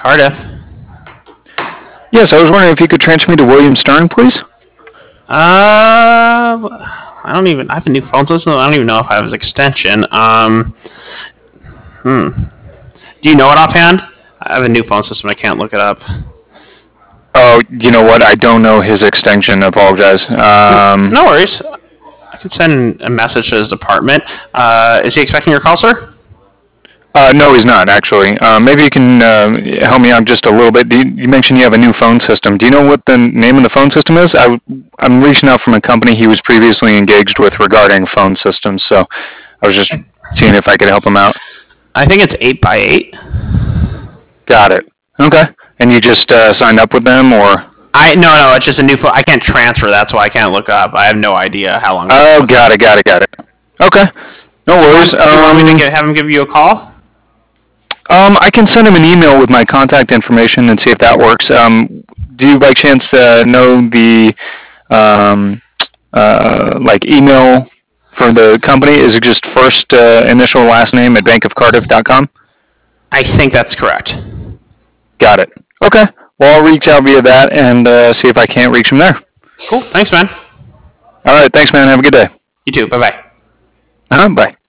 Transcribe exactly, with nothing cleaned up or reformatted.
Cardiff. Yes, I was wondering if you could transfer me to William Stern, please. Uh, I don't even. I have a new phone system. I don't even know if I have his extension. Um, hmm. Do you know it offhand? I have a new phone system. I can't look it up. Oh, you know what? I don't know his extension. I apologize. Um, No worries. I can send a message to his department. Uh, is he expecting your call, sir? uh, no, he's not, actually. Uh, maybe you can uh, help me out just a little bit. Do you, you mentioned you have a new phone system. Do you know what the name of the phone system is? I, I'm reaching out from a company he was previously engaged with regarding phone systems, so I was just seeing if I could help him out. I think it's eight by eight. Got it. Okay. And you just uh, signed up with them, or? I no no. It's just a new phone. I can't transfer. That's why I can't look up. I have no idea how long. Oh, got it, got it, got it. Okay. No worries. Do you want me to Um, get, have him give you a call? Um, I can send him an email with my contact information and see if that works. Um, do you by chance uh, know the um, uh, like email for the company? Is it just first uh, initial last name at bank of cardiff dot com? I think that's correct. Got it. Okay. Well, I'll reach out via that and uh, see if I can't reach him there. Cool. Thanks, man. All right. Thanks, man. Have a good day. You too. Bye bye. Uh-huh, bye.